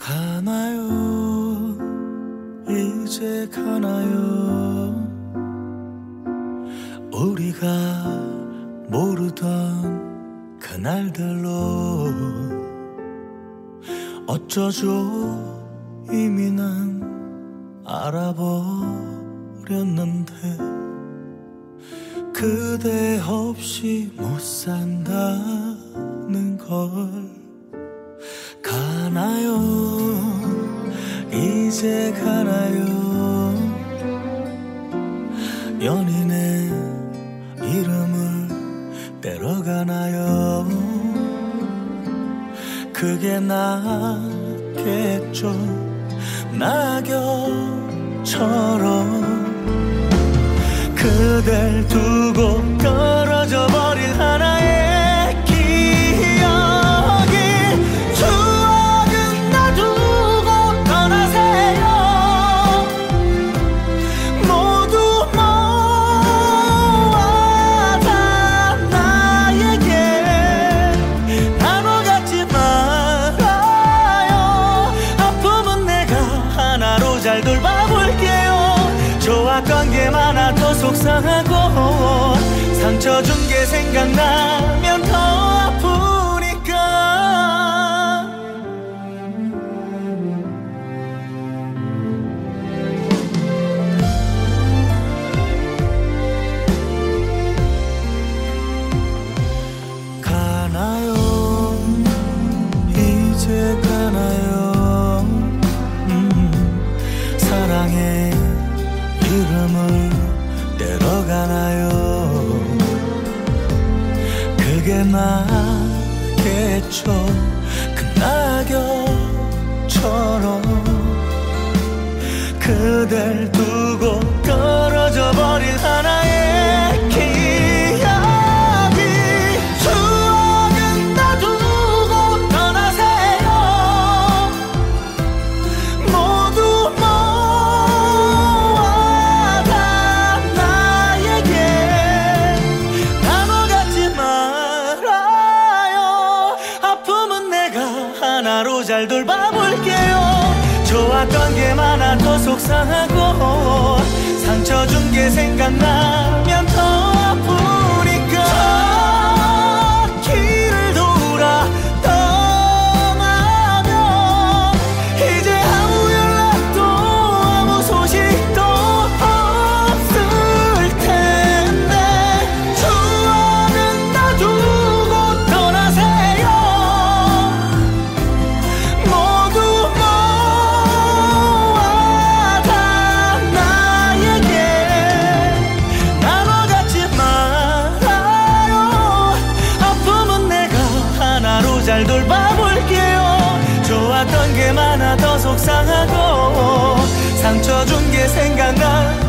가나요? 이제 가나요? 우리가 모르던 그날들로 어쩌죠? 이미 난 알아버렸는데 그대 없이 못 산다는 걸. 가나요? 이제 가나요? 연인의 이름을 때려가나요? 그게 낫겠죠. 낙엽처럼 그댈 두고 떨어져 버릴 하나의 기억이. 추억은 놔두고 떠나세요. 모두 모아 다 나에게 나눠가지 말아요. 아픔은 내가 하나로 잘 돌봐볼게요. 좋았던 게 많아 더 속상하고 상처 준 게 생각나면 더 아프니까. 가나요? 이제 가나요? 사랑의 이름을 때려가나요? 그게 낫겠죠. 그 낙엽처럼 그댈 두고 떨어져 버릴 하나의 기억이. 추억은 놔두고 떠나세요. 모두 모아 다 나에게 나눠가지 말아요. 아픔은 내가 하나로 잘 돌봐볼게요. 좋았던 게 많아 더 속상하고 상처 준 게 생각나면 더 아프니까. 저 길을 돌아 떠나면 이제 아무 연락도 아무 소식도 없을 텐데 추억은 놔두고 떠나세요. 모두 모아 다 나에게 나눠가지 말아요. 아픔은 내가 하나로 잘 돌봐볼게요. 좋았던 게 많아 더 속상하고 상처 준 게 생각나